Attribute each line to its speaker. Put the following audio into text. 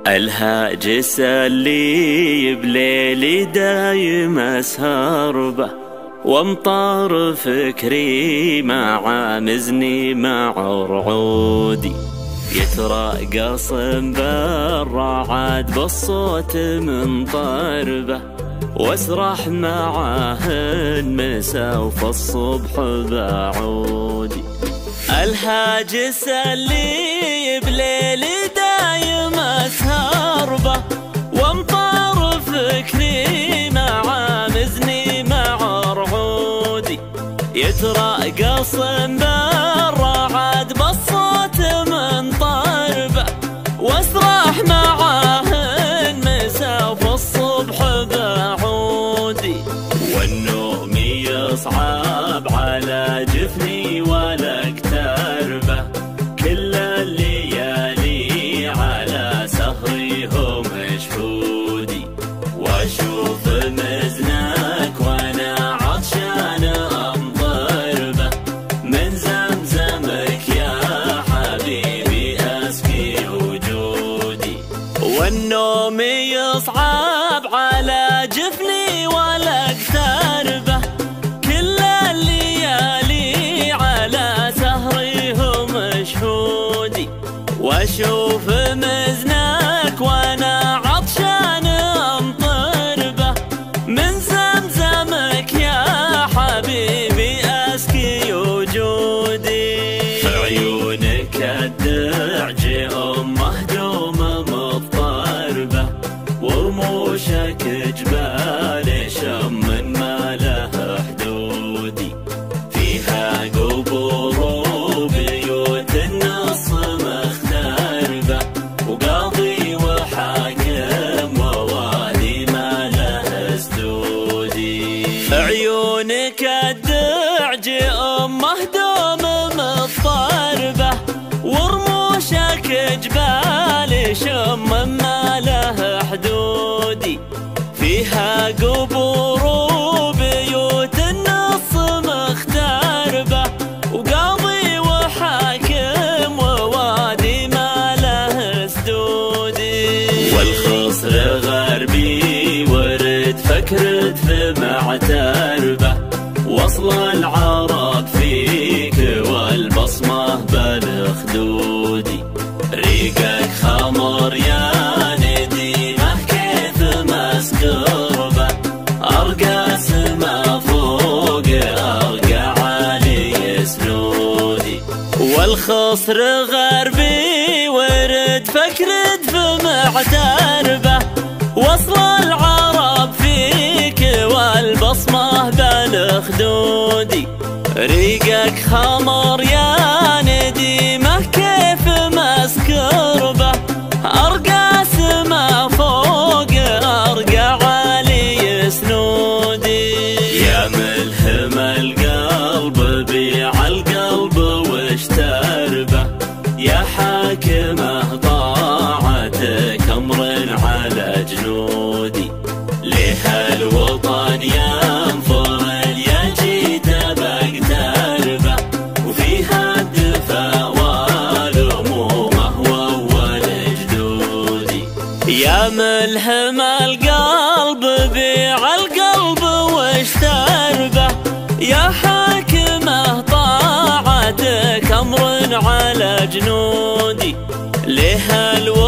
Speaker 1: الهاجس اللي بليلي دايم اسهر به، وامطار فكري مع مزني مع رعودي، يترقص بالرعد بالصوت من طربه، واسرح معاه المسا وفي الصبح بعودي. الهاجس اللي بليلي دايم اسهر به، وامطار فكري مع مزني مع رعودي، يترقص بالرعد بالصوت من طربه، واسرح معاه المسا وفي الصبح بعودي. والنوم يصعب على جفني ولا اقتربه، كل الليالي على سهري هم مشهودي، واشوف مزنك وانا عطشان امطربه، من زمزمك يا حبيبي اسقي وجودي. والنوم يصعب على جفني ولا اقتربه، كل الليالي على سهري هم مشهودي، واشوف مزنك وانا عطشان امطربه، من زمزمك يا حبيبي اسقي وجودي. عيونك الدرج مهدوم مضطربه، ورموشك جبال شم ما له حدودي، فيها قبور وبيوت النص مختربه، وقاضي وحاكم ووالي ما له سدودي. عيونك الدرج مهدوم مضطربه، ورموشك جبال شم ما له حدودي، فيها قبور وبيوت النص مختربه، وقاضي وحاكم ووادي ما له سدودي. والخصر غربي ورد فكرت في معتربه، وصل العرب فيك والبصمه بالخدودي، ريقك خمر يا نديمه كيف مسكربه، ارقى سما فوق ارقى علي سنودي. والخصر غربي ورد فكرت في معتربه، وصل العرب فيك والبصمه بالخدودي، ريقك خمر يا نديمه كيف مسكربه، ارقى سما فوق ارقى علي سنودي. يا ملهم القلب بيع القلب واشتربه، يا حاكمه طاعتك امر على جنودي، ليه الوطن ينفر اليجيد بقتربه، وفيها الدفا والامومه واول جدودي. يا ملهم القلب بيع القلب واشتربه، يا حاكمه طاعتك امر على جنودي، ليه